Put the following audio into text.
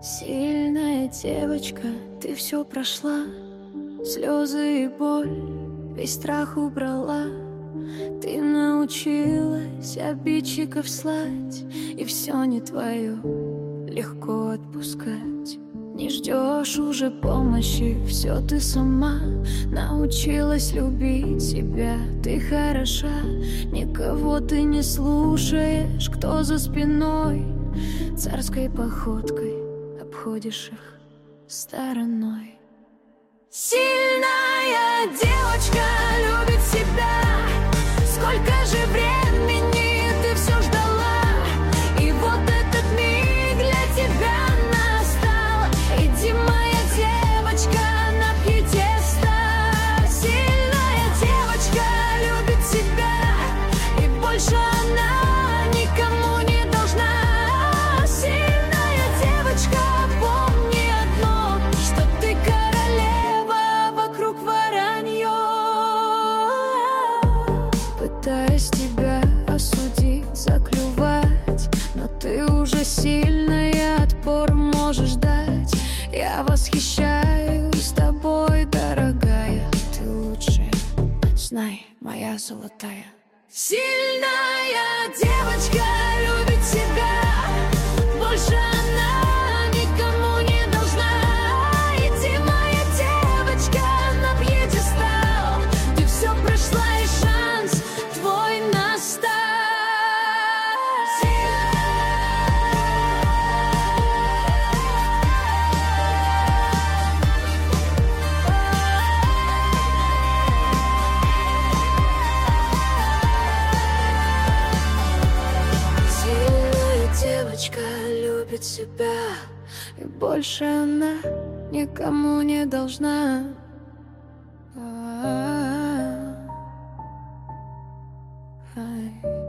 Сильная девочка, ты все прошла, слезы и боль, весь страх убрала. Ты научилась обидчиков слать, и все не твое легко отпускать. Не ждешь уже помощи, все ты сама научилась любить себя. Ты хороша, никого ты не слушаешь, кто за спиной царской походкой обходишь их стороной. Сильная девочка любит себя. Сколько же времени ты все ждала, и вот этот миг для тебя настал. Иди, моя девочка, на пьедестал. Сильная девочка любит себя, и больше она никому не должна. Сильная девочка, помни одно, что ты королева, вокруг воронье. Пытаясь тебя осудить, заклювать, но ты уже сильная, отпор можешь дать. Я восхищаюсь тобой, дорогая, ты лучшая, знай, моя золотая. Сильная девочка любит себя, больше она никому не должна. Иди, моя девочка, на пьедестал. Ты все прошла, и шанс твой настал. Сильная девочка любит себя, и больше она никому не должна. Ай.